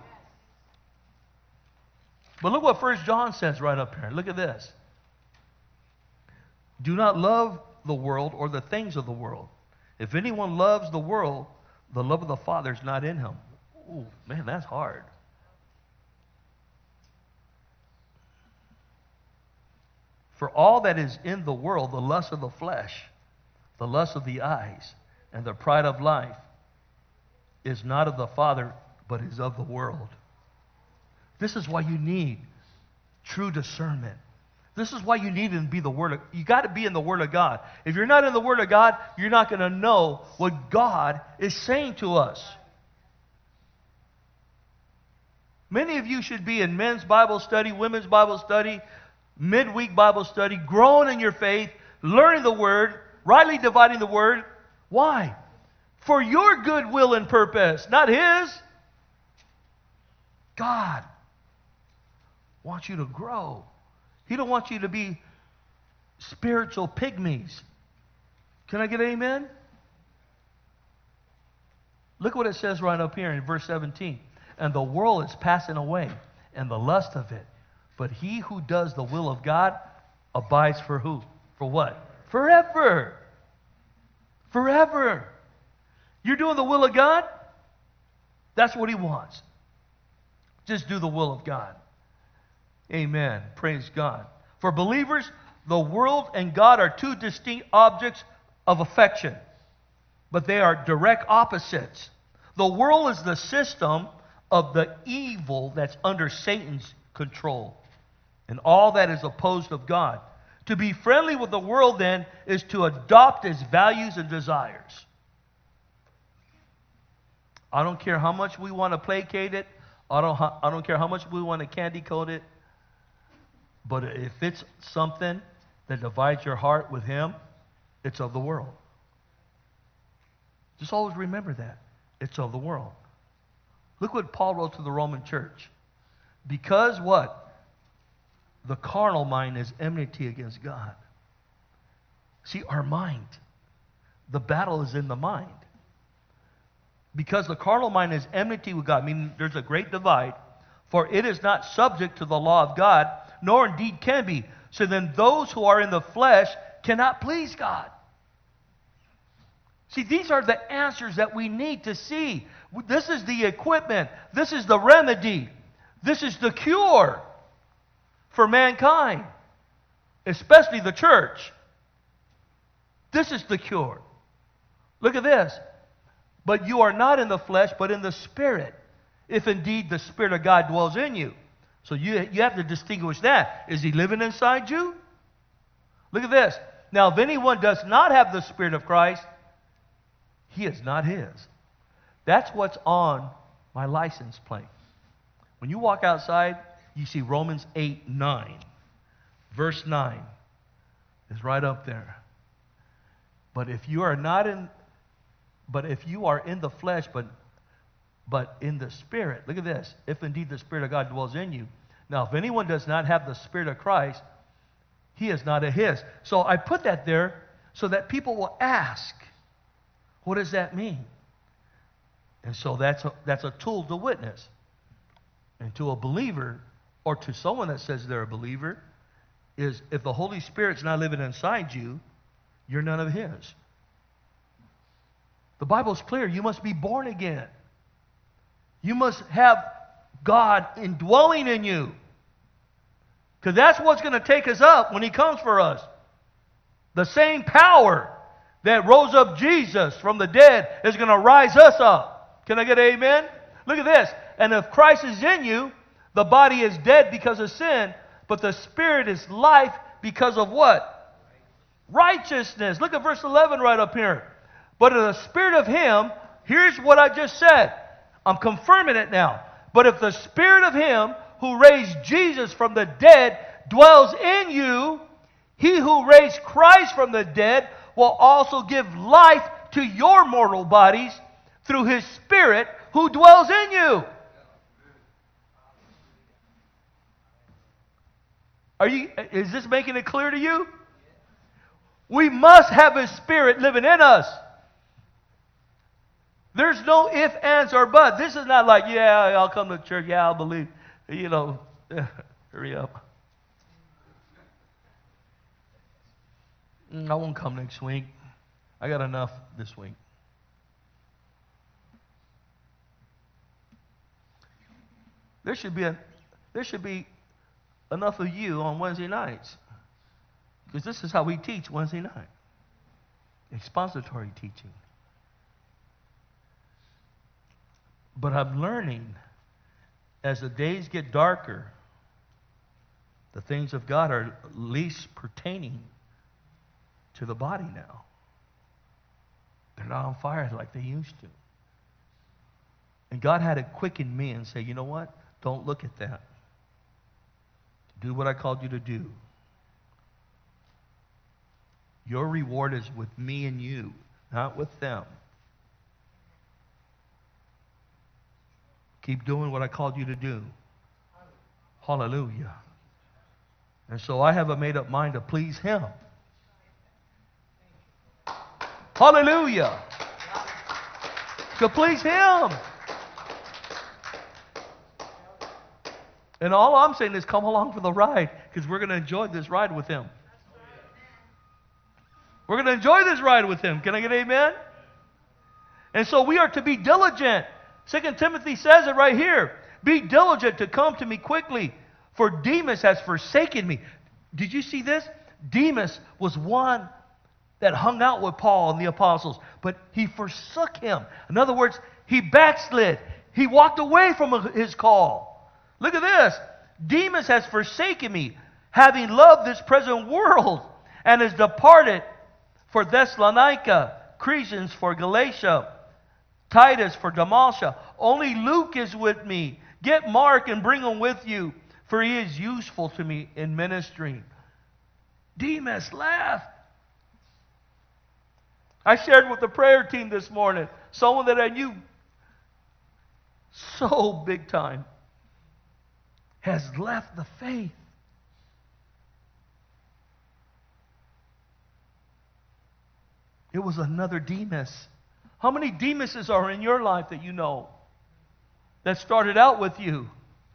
But look what 1 John says right up here. Look at this. Do not love the world or the things of the world. If anyone loves the world, the love of the Father is not in him. Ooh, man, that's hard. For all that is in the world, the lust of the flesh, the lust of the eyes, and the pride of life, is not of the Father, but is of the world. This is why you need true discernment. This is why you need to be the Word of, you got to be in the Word of God. If you're not in the Word of God, you're not going to know what God is saying to us. Many of you should be in men's Bible study, women's Bible study, midweek Bible study, growing in your faith, learning the Word, rightly dividing the Word. Why? For your good will and purpose, not His. God wants you to grow. He don't want you to be spiritual pygmies. Can I get an amen? Look what it says right up here in verse 17. And the world is passing away, and the lust of it. But he who does the will of God abides for who? For what? Forever. Forever. You're doing the will of God? That's what He wants. Just do the will of God. Amen. Praise God. For believers, the world and God are two distinct objects of affection, but they are direct opposites. The world is the system of the evil that's under Satan's control, and all that is opposed of God. To be friendly with the world, then, is to adopt its values and desires. I don't care how much we want to placate it. I don't care how much we want to candy coat it. But if it's something that divides your heart with Him, it's of the world. Just always remember that. It's of the world. Look what Paul wrote to the Roman church. Because what? The carnal mind is enmity against God. See, our mind. The battle is in the mind. Because the carnal mind is enmity with God, meaning there's a great divide. For it is not subject to the law of God, nor indeed can be. So then those who are in the flesh cannot please God. See, these are the answers that we need to see. This is the equipment. This is the remedy. This is the cure for mankind, especially the church. This is the cure. Look at this. But you are not in the flesh, but in the Spirit, if indeed the Spirit of God dwells in you. So you have to distinguish that. Is He living inside you? Look at this. Now, if anyone does not have the Spirit of Christ, he is not His. That's what's on my license plate. When you walk outside, you see Romans 8:9. Verse 9 is right up there. But if you are in the flesh, but in the Spirit. Look at this. If indeed the Spirit of God dwells in you. Now, if anyone does not have the Spirit of Christ, he is not of His. So I put that there so that people will ask, what does that mean? And so that's a tool to witness. And to a believer, or to someone that says they're a believer, is if the Holy Spirit's not living inside you, you're none of His. The Bible's clear. You must be born again. You must have God indwelling in you. Because that's what's going to take us up when He comes for us. The same power that rose up Jesus from the dead is going to rise us up. Can I get an amen? Look at this. And if Christ is in you, the body is dead because of sin, but the Spirit is life because of what? Righteousness. Look at verse 11 right up here. But in the Spirit of Him, here's what I just said. I'm confirming it now. But if the Spirit of Him who raised Jesus from the dead dwells in you, He who raised Christ from the dead will also give life to your mortal bodies through His Spirit who dwells in you. Is this making it clear to you? We must have His Spirit living in us. There's no if, ands, or but. This is not like, yeah, I'll come to church. Yeah, I'll believe. Hurry up. I won't come next week. I got enough this week. There should be enough of you on Wednesday nights. Because this is how we teach Wednesday night. Expository teaching. But I'm learning, as the days get darker, the things of God are least pertaining to the body now. They're not on fire like they used to. And God had to quicken me and say, you know what? Don't look at that. Do what I called you to do. Your reward is with me and you, not with them. Keep doing what I called you to do. Hallelujah. And so I have a made-up mind to please Him. Hallelujah. To please Him. And all I'm saying is come along for the ride, because we're going to enjoy this ride with Him. We're going to enjoy this ride with Him. Can I get an amen? And so we are to be diligent. 2 Timothy says it right here. Be diligent to come to me quickly, for Demas has forsaken me. Did you see this? Demas was one that hung out with Paul and the apostles, but he forsook him. In other words, he backslid. He walked away from his call. Look at this. Demas has forsaken me, having loved this present world, and has departed for Thessalonica, Crescens for Galatia, Titus for Dalmatia. Only Luke is with me. Get Mark and bring him with you, for he is useful to me in ministry. Demas left. I shared with the prayer team this morning, someone that I knew so big time has left the faith. It was another Demas. How many Demases are in your life that you know that started out with you?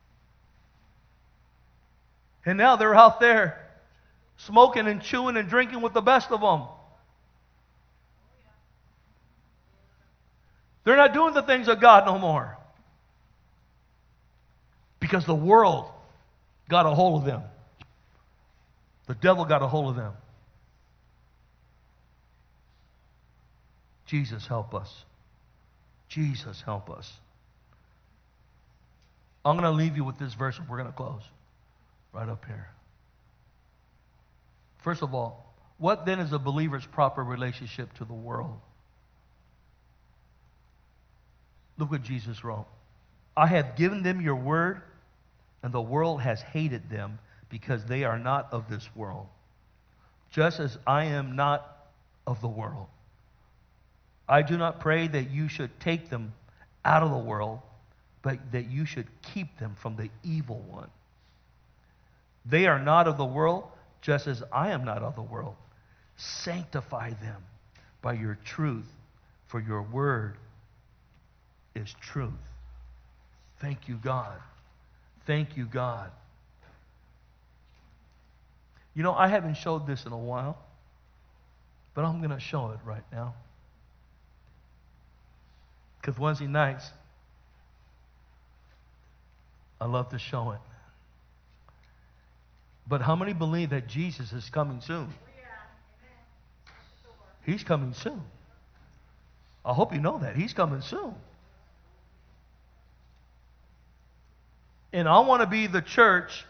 And now they're out there smoking and chewing and drinking with the best of them. They're not doing the things of God no more. Because the world got a hold of them. The devil got a hold of them. Jesus, help us. Jesus, help us. I'm going to leave you with this verse and we're going to close. Right up here. First of all, what then is a believer's proper relationship to the world? Look what Jesus wrote. I have given them your word, and the world has hated them because they are not of this world, just as I am not of the world. I do not pray that you should take them out of the world, but that you should keep them from the evil one. They are not of the world, just as I am not of the world. Sanctify them by your truth, for your word is truth. Thank you, God. Thank you, God. You know, I haven't showed this in a while, but I'm going to show it right now. Because Wednesday nights, I love to show it. But how many believe that Jesus is coming soon? He's coming soon. I hope you know that. He's coming soon. And I want to be the church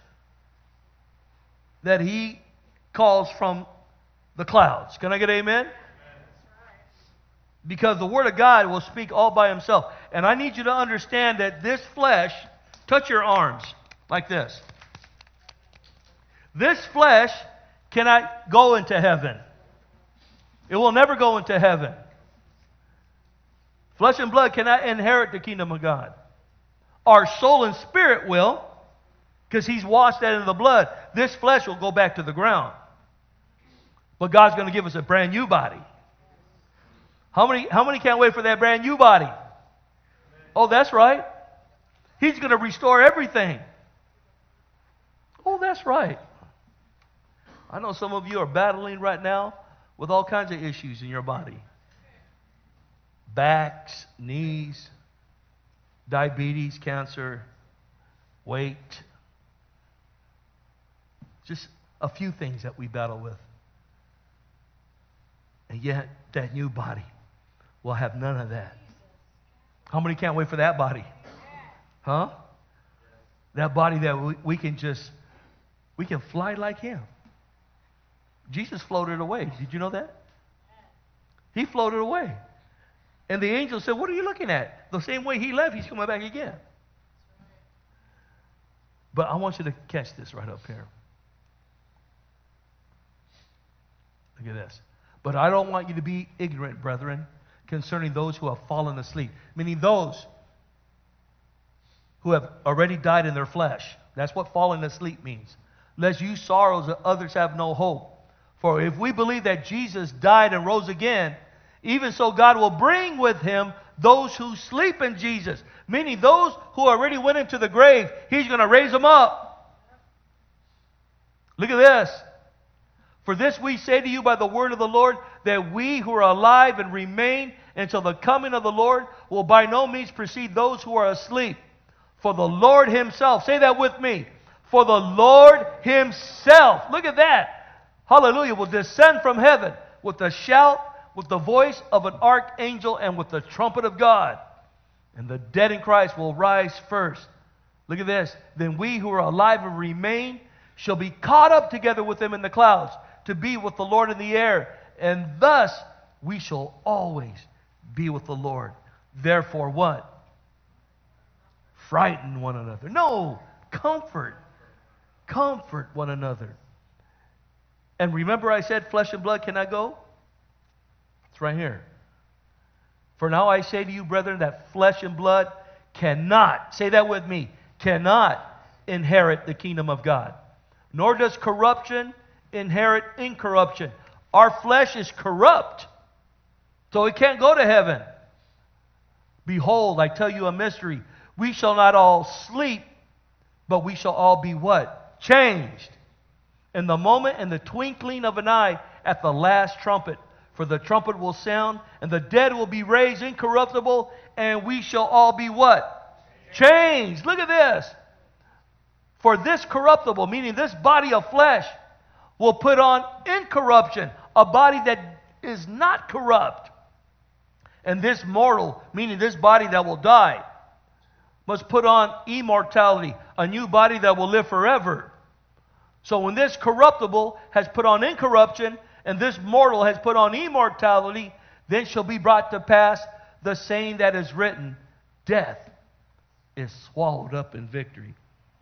that He calls from the clouds. Can I get amen? Because the Word of God will speak all by Himself. And I need you to understand that this flesh, touch your arms like this. This flesh cannot go into heaven. It will never go into heaven. Flesh and blood cannot inherit the kingdom of God. Our soul and spirit will, because He's washed that in the blood. This flesh will go back to the ground. But God's going to give us a brand new body. How many can't wait for that brand new body? Oh, that's right. He's going to restore everything. Oh, that's right. I know some of you are battling right now with all kinds of issues in your body. Backs, knees, diabetes, cancer, weight. Just a few things that we battle with. And yet, that new body will have none of that. How many can't wait for that body? Huh? That body that we can fly like Him. Jesus floated away. Did you know that? He floated away. And the angel said, what are you looking at? The same way He left, He's coming back again. But I want you to catch this right up here. Look at this. But I don't want you to be ignorant, brethren, concerning those who have fallen asleep. Meaning those who have already died in their flesh. That's what falling asleep means. Lest you sorrows that others have no hope. For if we believe that Jesus died and rose again, even so God will bring with Him those who sleep in Jesus. Meaning those who already went into the grave, He's going to raise them up. Look at this. For this we say to you by the word of the Lord, that we who are alive and remain until the coming of the Lord will by no means precede those who are asleep. For the Lord Himself, say that with me, for the Lord Himself, look at that, hallelujah, will descend from heaven with a shout, with the voice of an archangel, and with the trumpet of God. And the dead in Christ will rise first. Look at this. Then we who are alive and remain shall be caught up together with them in the clouds to be with the Lord in the air. And thus we shall always be with the Lord. Therefore what? Frighten one another. No, comfort. Comfort one another. And remember I said flesh and blood cannot go? It's right here. For now I say to you, brethren, that flesh and blood cannot, say that with me, cannot inherit the kingdom of God. Nor does corruption inherit incorruption. Our flesh is corrupt, so it can't go to heaven. Behold, I tell you a mystery. We shall not all sleep, but we shall all be what? Changed. In the moment, in the twinkling of an eye, at the last trumpet. For the trumpet will sound, and the dead will be raised incorruptible, and we shall all be what? Changed. Look at this. For this corruptible, meaning this body of flesh, will put on incorruption, a body that is not corrupt. And this mortal, meaning this body that will die, must put on immortality, a new body that will live forever. So when this corruptible has put on incorruption, and this mortal has put on immortality, then shall be brought to pass the saying that is written, death is swallowed up in victory.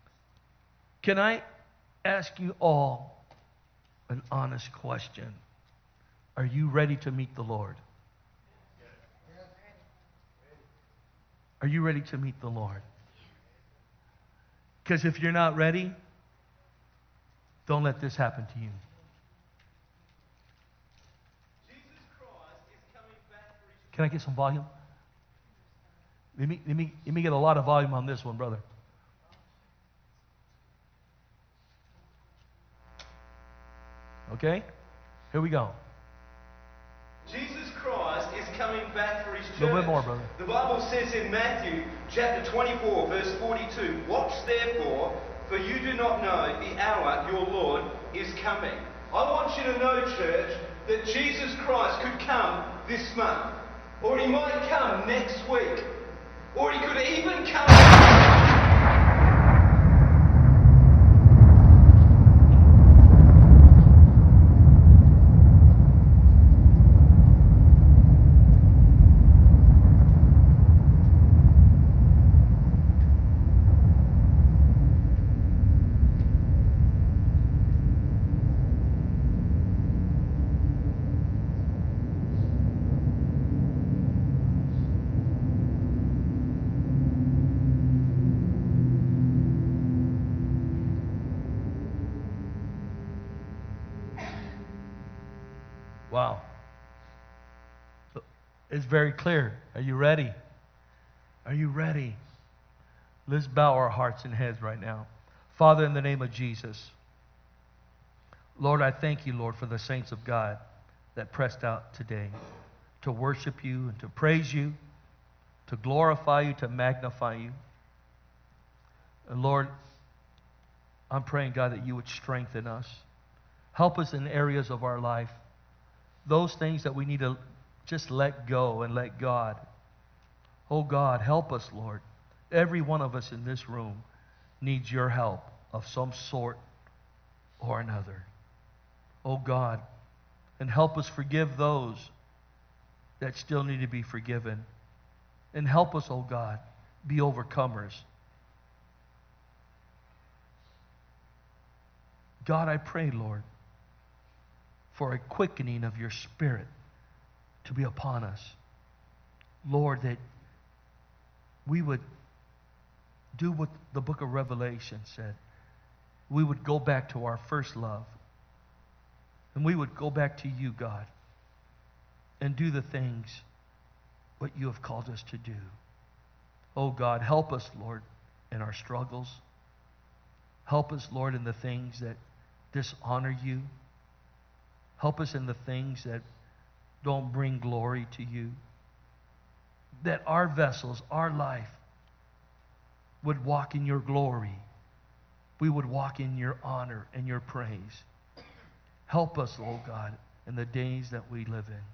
Can I ask you all an honest question? Are you ready to meet the Lord? Are you ready to meet the Lord? Because if you're not ready, don't let this happen to you. Can I get some volume? Let me get a lot of volume on this one, brother. Okay? Here we go. Jesus Christ is coming back for His church. A little bit more, brother. The Bible says in Matthew chapter 24, verse 42, watch therefore, for you do not know the hour your Lord is coming. I want you to know, church, that Jesus Christ could come this month. Or He might come next week. Or He could even come... Wow. It's very clear. Are you ready? Are you ready? Let's bow our hearts and heads right now. Father, in the name of Jesus, Lord, I thank you, Lord, for the saints of God that pressed out today to worship you and to praise you, to glorify you, to magnify you. And Lord, I'm praying, God, that you would strengthen us. Help us in areas of our life. Those things that we need to just let go and let God. Oh God, help us, Lord. Every one of us in this room needs your help of some sort or another. Oh God, and help us forgive those that still need to be forgiven. And help us, oh God, be overcomers. God, I pray, Lord, for a quickening of your Spirit to be upon us. Lord, that we would do what the book of Revelation said. We would go back to our first love. And we would go back to you, God, and do the things what you have called us to do. Oh God, help us, Lord, in our struggles. Help us, Lord, in the things that dishonor you. Help us in the things that don't bring glory to you. That our vessels, our life, would walk in your glory. We would walk in your honor and your praise. Help us, oh God, in the days that we live in.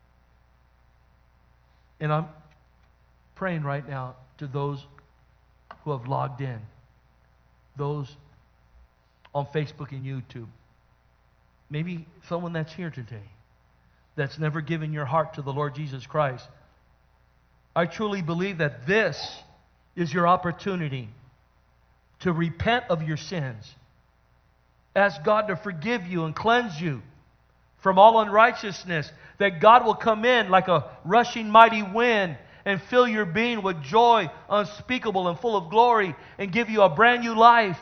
And I'm praying right now to those who have logged in, those on Facebook and YouTube. Maybe someone that's here today that's never given your heart to the Lord Jesus Christ. I truly believe that this is your opportunity to repent of your sins. Ask God to forgive you and cleanse you from all unrighteousness. That God will come in like a rushing mighty wind and fill your being with joy unspeakable and full of glory and give you a brand new life.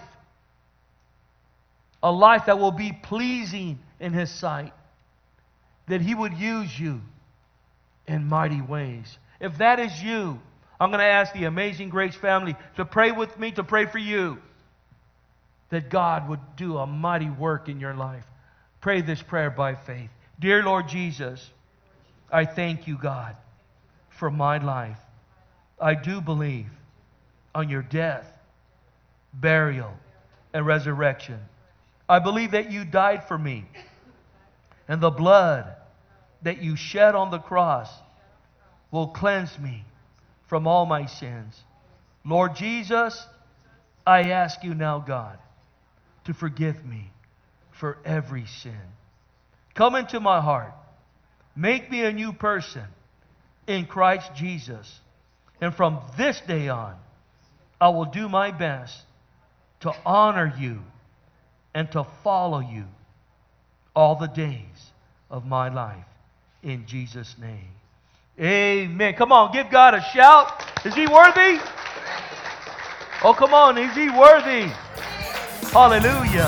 A life that will be pleasing in His sight. That He would use you in mighty ways. If that is you, I'm going to ask the Amazing Grace family to pray with me, to pray for you. That God would do a mighty work in your life. Pray this prayer by faith. Dear Lord Jesus, I thank you, God, for my life. I do believe on your death, burial, and resurrection. I believe that you died for me. And the blood that you shed on the cross will cleanse me from all my sins. Lord Jesus, I ask you now, God, to forgive me for every sin. Come into my heart. Make me a new person in Christ Jesus. And from this day on, I will do my best to honor you and to follow you all the days of my life. In Jesus' name. Amen. Come on, give God a shout. Is He worthy? Oh, come on. Is He worthy? Hallelujah.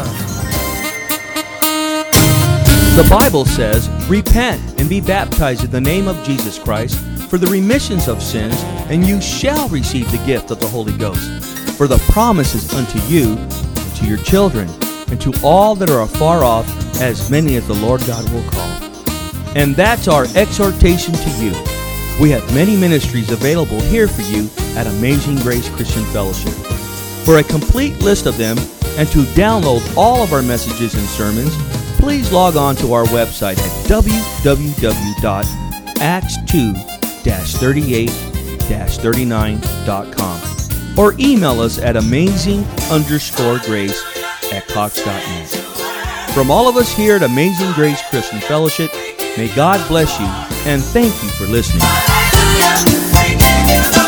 The Bible says, repent and be baptized in the name of Jesus Christ for the remissions of sins, and you shall receive the gift of the Holy Ghost. For the promise is unto you, and to your children, and to all that are afar off, as many as the Lord God will call. And that's our exhortation to you. We have many ministries available here for you at Amazing Grace Christian Fellowship. For a complete list of them, and to download all of our messages and sermons, please log on to our website at www.acts2-38-39.com or email us at amazing_grace@cox.net. From all of us here at Amazing Grace Christian Fellowship, may God bless you and thank you for listening.